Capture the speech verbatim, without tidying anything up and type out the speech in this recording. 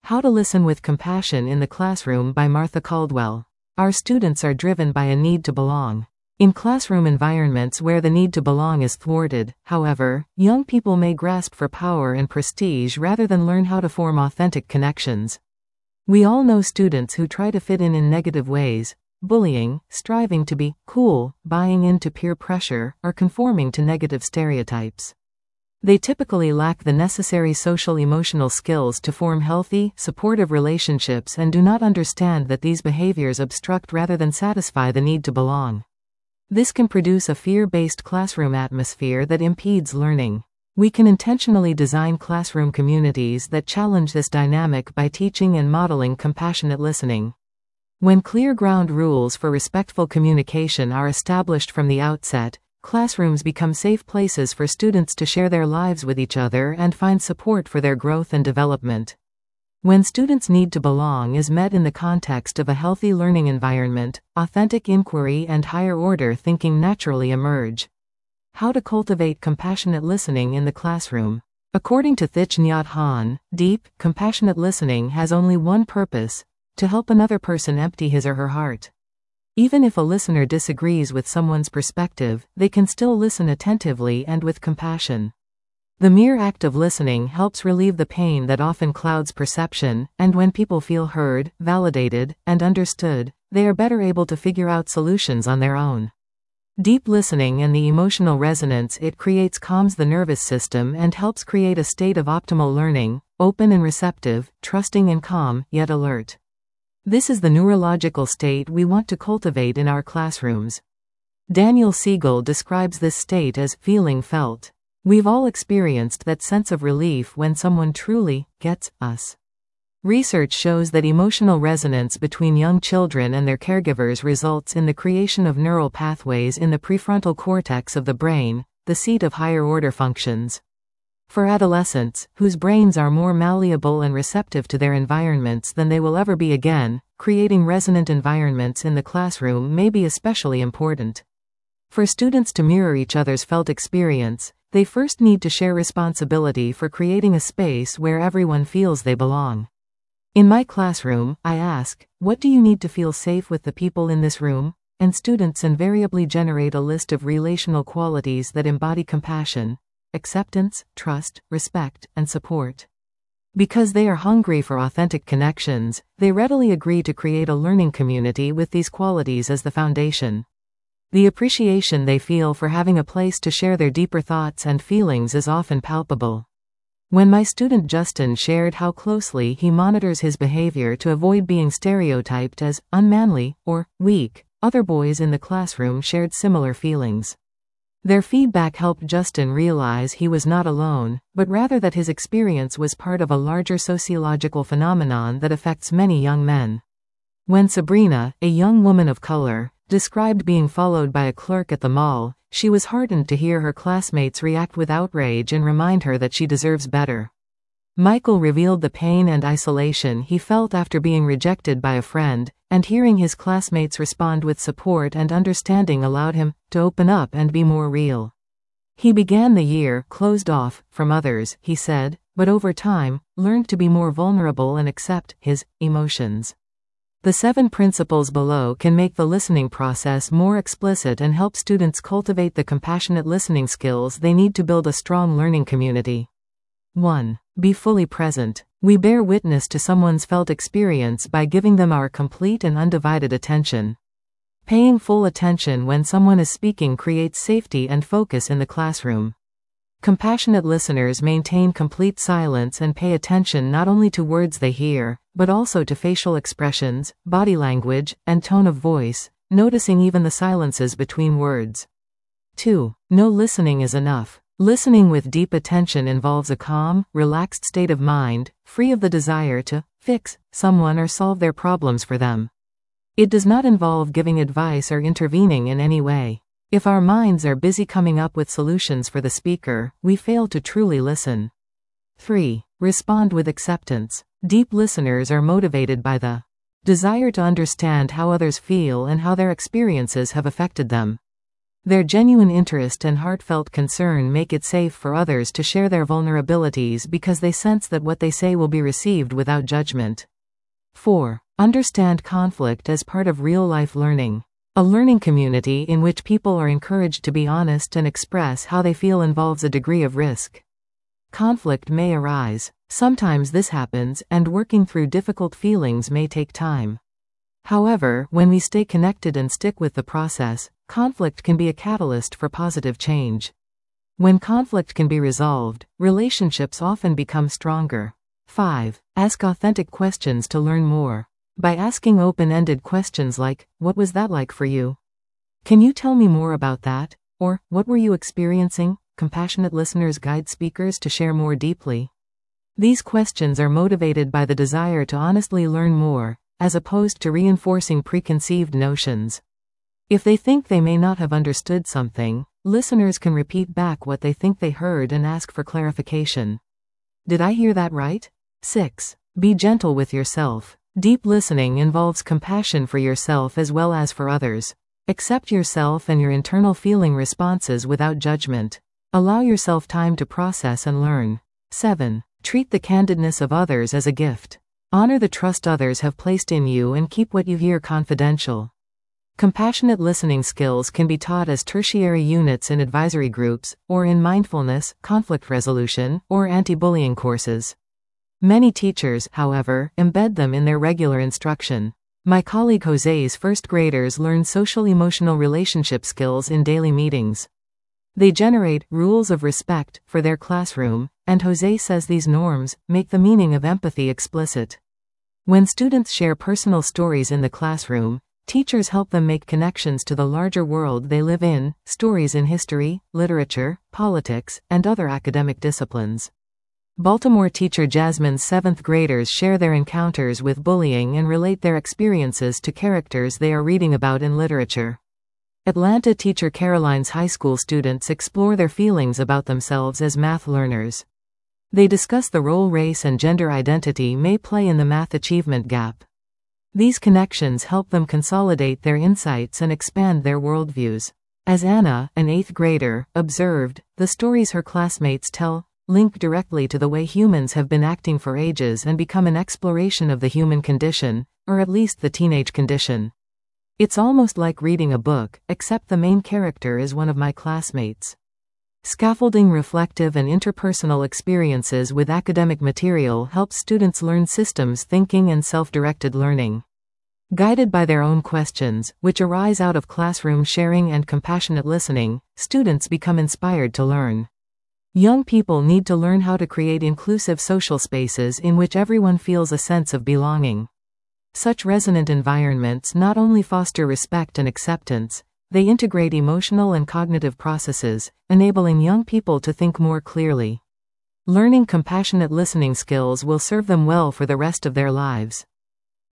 How to Listen with Compassion in the Classroom by Martha Caldwell. Our students are driven by a need to belong. In classroom environments where the need to belong is thwarted, however, young people may grasp for power and prestige rather than learn how to form authentic connections. We all know students who try to fit in in negative ways, bullying, striving to be cool, buying into peer pressure, or conforming to negative stereotypes. They typically lack the necessary social-emotional skills to form healthy, supportive relationships and do not understand that these behaviors obstruct rather than satisfy the need to belong. This can produce a fear-based classroom atmosphere that impedes learning. We can intentionally design classroom communities that challenge this dynamic by teaching and modeling compassionate listening. When clear ground rules for respectful communication are established from the outset, classrooms become safe places for students to share their lives with each other and find support for their growth and development. When students' need to belong is met in the context of a healthy learning environment, authentic inquiry and higher-order thinking naturally emerge. How to cultivate compassionate listening in the classroom. According to Thich Nhat Hanh, deep, compassionate listening has only one purpose: to help another person empty his or her heart. Even if a listener disagrees with someone's perspective, they can still listen attentively and with compassion. The mere act of listening helps relieve the pain that often clouds perception, and when people feel heard, validated, and understood, they are better able to figure out solutions on their own. Deep listening and the emotional resonance it creates calms the nervous system and helps create a state of optimal learning, open and receptive, trusting and calm, yet alert. This is the neurological state we want to cultivate in our classrooms. Daniel Siegel describes this state as feeling felt. We've all experienced that sense of relief when someone truly gets us. Research shows that emotional resonance between young children and their caregivers results in the creation of neural pathways in the prefrontal cortex of the brain, the seat of higher-order functions. For adolescents, whose brains are more malleable and receptive to their environments than they will ever be again, creating resonant environments in the classroom may be especially important. For students to mirror each other's felt experience, they first need to share responsibility for creating a space where everyone feels they belong. In my classroom, I ask, "What do you need to feel safe with the people in this room?" And students invariably generate a list of relational qualities that embody compassion, acceptance, trust, respect, and support. Because they are hungry for authentic connections, they readily agree to create a learning community with these qualities as the foundation. The appreciation they feel for having a place to share their deeper thoughts and feelings is often palpable. When my student Justin shared how closely he monitors his behavior to avoid being stereotyped as unmanly or weak, other boys in the classroom shared similar feelings. Their feedback helped Justin realize he was not alone, but rather that his experience was part of a larger sociological phenomenon that affects many young men. When Sabrina, a young woman of color, described being followed by a clerk at the mall, she was heartened to hear her classmates react with outrage and remind her that she deserves better. Michael revealed the pain and isolation he felt after being rejected by a friend, and hearing his classmates respond with support and understanding allowed him to open up and be more real. He began the year closed off from others, he said, but over time, learned to be more vulnerable and accept his emotions. The seven principles below can make the listening process more explicit and help students cultivate the compassionate listening skills they need to build a strong learning community. one. Be fully present. We bear witness to someone's felt experience by giving them our complete and undivided attention. Paying full attention when someone is speaking creates safety and focus in the classroom. Compassionate listeners maintain complete silence and pay attention not only to words they hear, but also to facial expressions, body language, and tone of voice, noticing even the silences between words. two. No listening is enough. Listening with deep attention involves a calm, relaxed state of mind, free of the desire to fix someone or solve their problems for them. It does not involve giving advice or intervening in any way. If our minds are busy coming up with solutions for the speaker, we fail to truly listen. three. Respond with acceptance. Deep listeners are motivated by the desire to understand how others feel and how their experiences have affected them. Their genuine interest and heartfelt concern make it safe for others to share their vulnerabilities because they sense that what they say will be received without judgment. four. Understand conflict as part of real-life learning. A learning community in which people are encouraged to be honest and express how they feel involves a degree of risk. Conflict may arise. Sometimes this happens, and working through difficult feelings may take time. However, when we stay connected and stick with the process, conflict can be a catalyst for positive change. When conflict can be resolved, relationships often become stronger. five. Ask authentic questions to learn more. By asking open-ended questions like, "What was that like for you? Can you tell me more about that?" Or, "What were you experiencing?" Compassionate listeners guide speakers to share more deeply. These questions are motivated by the desire to honestly learn more, as opposed to reinforcing preconceived notions. If they think they may not have understood something, listeners can repeat back what they think they heard and ask for clarification. "Did I hear that right?" six. Be gentle with yourself. Deep listening involves compassion for yourself as well as for others. Accept yourself and your internal feeling responses without judgment. Allow yourself time to process and learn. seven. Treat the candidness of others as a gift. Honor the trust others have placed in you and keep what you hear confidential. Compassionate listening skills can be taught as tertiary units in advisory groups, or in mindfulness, conflict resolution, or anti-bullying courses. Many teachers, however, embed them in their regular instruction. My colleague Jose's first graders learn social-emotional relationship skills in daily meetings. They generate rules of respect for their classroom, and Jose says these norms make the meaning of empathy explicit. When students share personal stories in the classroom, teachers help them make connections to the larger world they live in, stories in history, literature, politics, and other academic disciplines. Baltimore teacher Jasmine's seventh graders share their encounters with bullying and relate their experiences to characters they are reading about in literature. Atlanta teacher Caroline's high school students explore their feelings about themselves as math learners. They discuss the role race and gender identity may play in the math achievement gap. These connections help them consolidate their insights and expand their worldviews. As Anna, an eighth grader, observed, the stories her classmates tell link directly to the way humans have been acting for ages and become an exploration of the human condition, or at least the teenage condition. "It's almost like reading a book, except the main character is one of my classmates." Scaffolding reflective and interpersonal experiences with academic material helps students learn systems thinking and self-directed learning. Guided by their own questions, which arise out of classroom sharing and compassionate listening, students become inspired to learn. Young people need to learn how to create inclusive social spaces in which everyone feels a sense of belonging. Such resonant environments not only foster respect and acceptance, they integrate emotional and cognitive processes, enabling young people to think more clearly. Learning compassionate listening skills will serve them well for the rest of their lives.